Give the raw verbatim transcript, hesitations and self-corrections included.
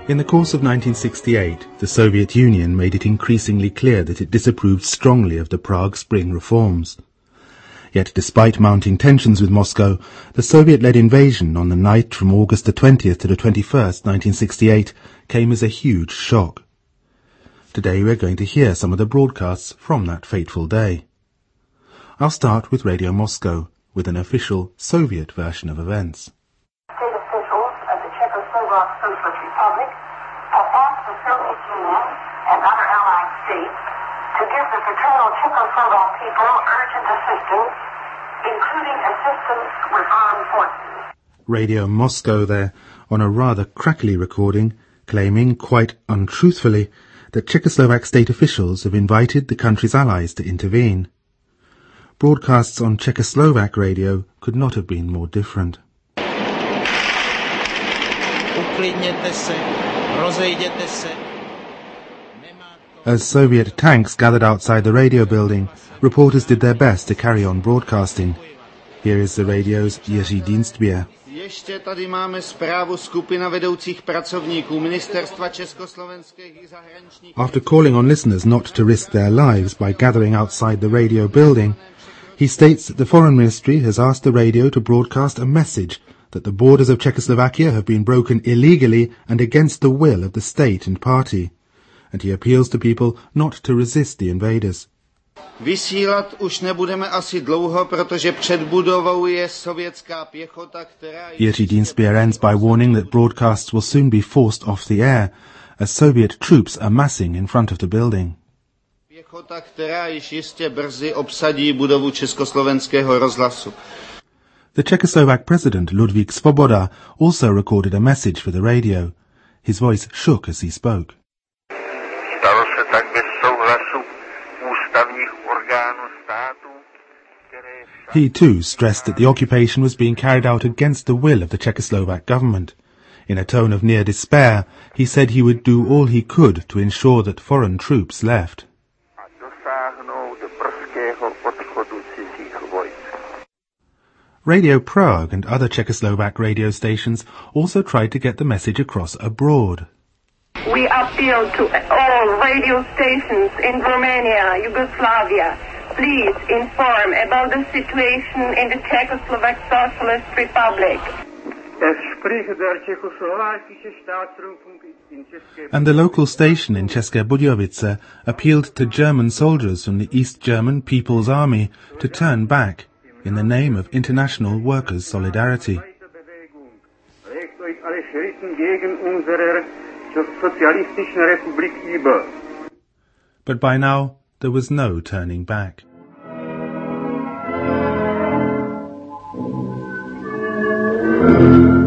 In the course of nineteen sixty-eight, the Soviet Union made it increasingly clear that it disapproved strongly of the Prague Spring reforms. Yet despite mounting tensions with Moscow, the Soviet-led invasion on the night from August the twentieth to the twenty-first, nineteen sixty-eight, came as a huge shock. Today we're going to hear some of the broadcasts from that fateful day. I'll start with Radio Moscow, with an official Soviet version of events. State officials of the Czechoslovak Socialist Republic have asked the Soviet Union and other allied states to give the fraternal Czechoslovak people urgent assistance, including assistance with armed forces. Radio Moscow there, on a rather crackly recording, claiming, quite untruthfully, that Czechoslovak state officials have invited the country's allies to intervene. Broadcasts on Czechoslovak radio could not have been more different. As Soviet tanks gathered outside the radio building, reporters did their best to carry on broadcasting. Here is the radio's Jiří Dienstbier. Ještě tady máme zprávu skupina vedoucích pracovníků ministerstva československých zahraničních. After calling on listeners not to risk their lives by gathering outside the radio building, he states that the Foreign Ministry has asked the radio to broadcast a message that the borders of Czechoslovakia have been broken illegally and against the will of the state and party, and he appeals to people not to resist the invaders. Vysílat už nebudeme asi dlouho, protože před budovou je sovětská pěchota, která... Jiří Dienstbier ends by warning that broadcasts will soon be forced off the air, as Soviet troops are massing in front of the building. Pěchota, která již jistě brzy obsadí budovu československého rozhlasu. The Czechoslovak president Ludvík Svoboda also recorded a message for the radio. His voice shook as he spoke. Stalo se tak bez souhlasu ústavních orgánů státu, které... He too stressed that the occupation was being carried out against the will of the Czechoslovak government. In a tone of near despair, he said he would do all he could to ensure that foreign troops left. a dosáhnout brzkého odchodu cizích vojsk. Radio Prague and other Czechoslovak radio stations also tried to get the message across abroad. We appeal to all radio stations in Romania, Yugoslavia. Please inform about the situation in the Czechoslovak Socialist Republic. And the local station in České Budějovice appealed to German soldiers from the East German People's Army to turn back in the name of international workers' solidarity. But by now, there was no turning back. Thank you.